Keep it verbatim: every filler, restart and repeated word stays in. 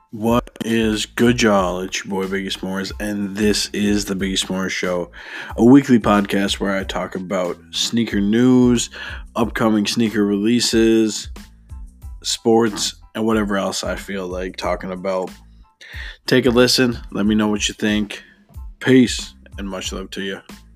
What is good, y'all? It's your boy Biggie S'mores, and this is the Biggie S'mores Show, a weekly podcast where I talk about sneaker news, upcoming sneaker releases, sports, and whatever else I feel like talking about. Take a listen. Let me know what you think. Peace, and much love to you.